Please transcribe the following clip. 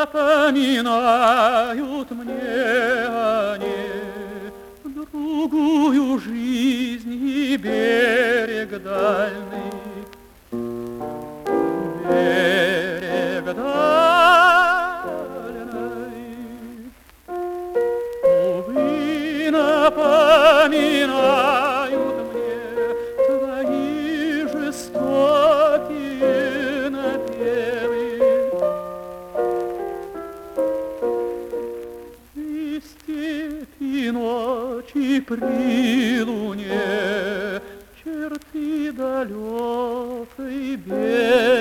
напоминают мне они другую жизнь и берег дальний. Берег дальний, увы, напоминают мне твои жестокие напевы. И степи ночи при луне черты далекой берега.